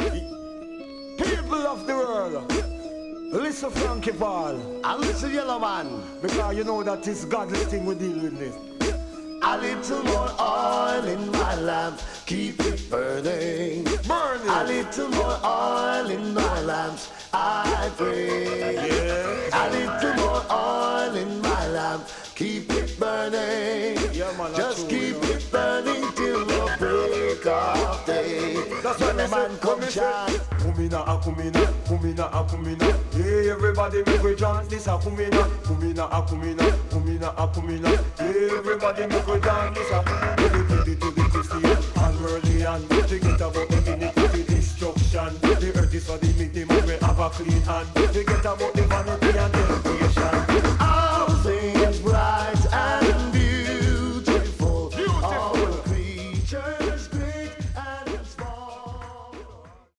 People of the world, listen Frankie Paul. I listen Yellow Man. Because you know that it's godly thing we deal with this. A little more oil in my lamp, keep it burning. Burning. A little more oil in my lamp, I pray. Yeah. A little more oil in my lamp, keep it burning. Yeah, man, just true, keep it burning till the break of day. That's when what the man come chant. Kumina, kumina, kumina, kumina. Yeah, everybody make we dance. This a kumina, kumina, kumina, kumina, kumina. Yeah, everybody make we dance. This a kumina. To the Christian and worldly and forget about the iniquity, destruction. The earth is for the meeting, we have a clean hand.